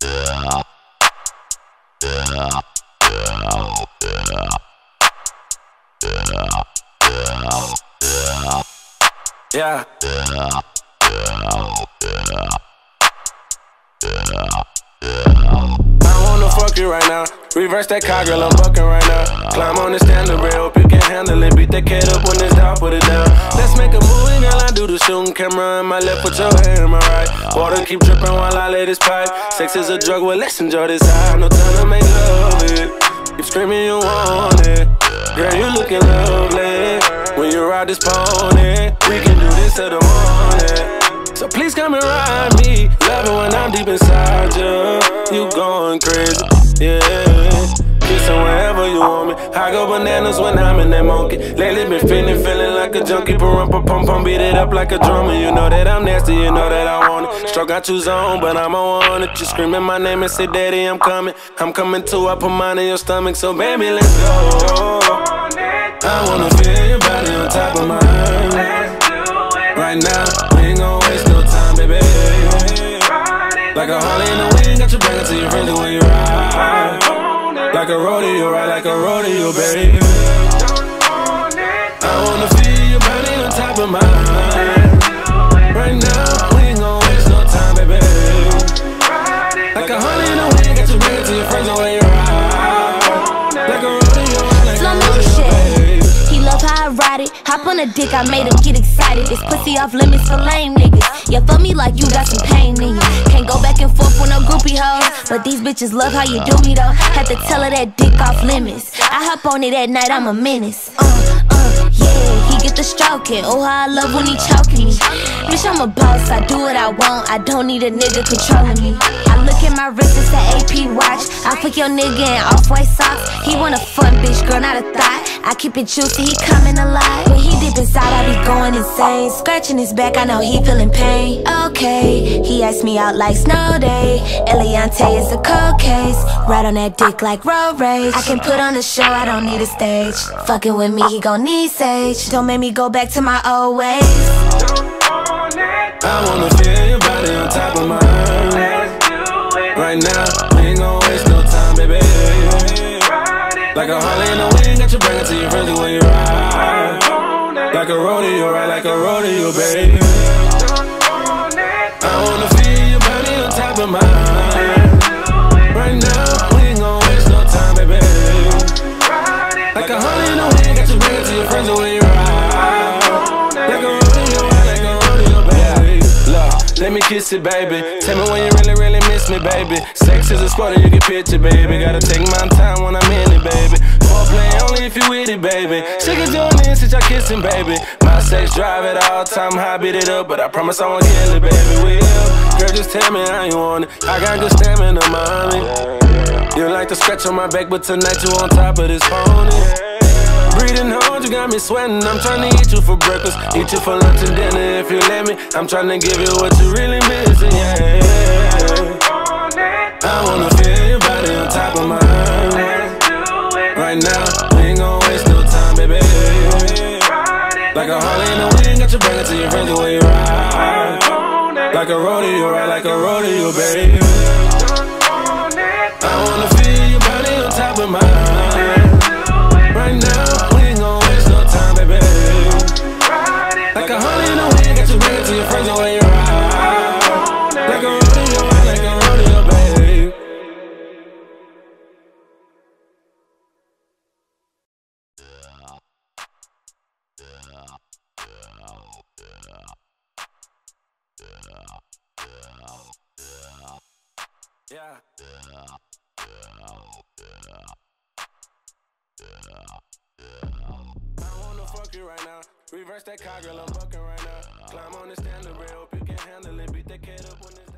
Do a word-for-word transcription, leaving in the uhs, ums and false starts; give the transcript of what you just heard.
Yeah. I wanna fuck you right now. Reverse that car, girl, I'm bucking right now. Climb on the standard rail, hope you can handle it. Beat that cat up when it's down, put it down. Let's make a movie, girl, I do the shooting. Camera in my left, put your hand in my right. Water keep dripping while I lay this pipe. Sex is a drug, well, let's enjoy this high. No time to make love it. Keep screaming you want it. Girl, you looking lovely. When you ride this pony, we can do this till the morning. So please come and ride me. Love it when I'm deep inside you. You going crazy, yeah. Kissing wherever you want me. I go bananas when I'm in that monkey. Lately been feeling, feeling like a junkie. Pum pum pum, beat it up like a drummer. You know that I'm nasty, you know that I want it. Struck out you zone, but I'm on it. You screaming my name and say, Daddy, I'm coming. I'm coming too. I put mine in your stomach, so baby, let's go. I wanna feel your body on top of mine. Right now, we ain't gon' waste no time, baby. Like a Harley in the wind, got you banging till you're friendly when you ride. Like a rodeo, ride like a rodeo, baby. I wanna feel your body on top of mine. Right now, we ain't gon' waste no time, baby. Like a Harley in the wind, got you banging till you're friendly when you ride. Like a rodeo, ride like a rodeo, baby. He love how I ride it. Hop on a dick, I made him get excited. This pussy off limits for lame niggas. You fuck me like you got some pain in you. Can't go back and forth with no groupie hoes, but these bitches love how you do me though. Had to tell her that dick off limits. I hop on it at night, I'm a menace. Uh, uh, yeah, he get the stroking. Oh, how I love when he choking me. Bitch, I'm a boss, I do what I want. I don't need a nigga controlling me. I look at my wrist, it's an A P watch. I put your nigga in off-white socks. He want a fun bitch, girl, not a thought. I keep it juicy, he coming alive. When he dip inside, I be going insane. Scratching his back, I know he feeling pain. Okay, he asked me out like snow day. Eliante is a cold case. Ride on that dick like road rage. I can put on a show, I don't need a stage. Fucking with me, he gon' need sage. Don't make me go back to my old ways. I wanna feel your body on top of mine. Right now, we ain't gon' waste no time, baby. Like a Harley in the wind, got you banging till you're friendly when you ride. Like a rodeo, ride like a rodeo, baby. I wanna feel your body on top of mine. Right now, we ain't gon' waste no time, baby. Like a Harley in the wind, got you banging till you're friendly when you ride. Like a rodeo, ride like a rodeo, baby. Look, let me kiss it, baby. Tell me when you really, really miss me, baby. Sex is a sport and you can picture, baby. Gotta take my time when I'm in it, baby. Foreplay only if you with it, baby. She can doing this since y'all kissing, baby. My sex drive at all time, high beat it up, but I promise I won't kill it, baby. Will, girl, just tell me how you want it. I got good stamina, mommy. You like to scratch on my back, but tonight you on top of this pony. Breathing hard, you got me sweating. I'm trying to eat you for breakfast, eat you for lunch and dinner if you let me. I'm trying to give you what you really missing, yeah. I wanna feel your body on top of mine. Right now, we ain't gon' waste no time, baby. Like a Harley in the wind, got you banging till you're friendly when you ride. Like a rodeo, ride like a rodeo, baby. I wanna feel your body on top of mine. Right now, we ain't gon' waste no time, baby. Like a Harley in the wind, got you banging till you're friendly when you ride. Like a rodeo, ride like a rodeo, baby. Yeah. I wanna fuck you right now. Reverse that car, girl, I'm bucking right now. Climb on the standard rail, hope you can handle it. Beat that cat up when it's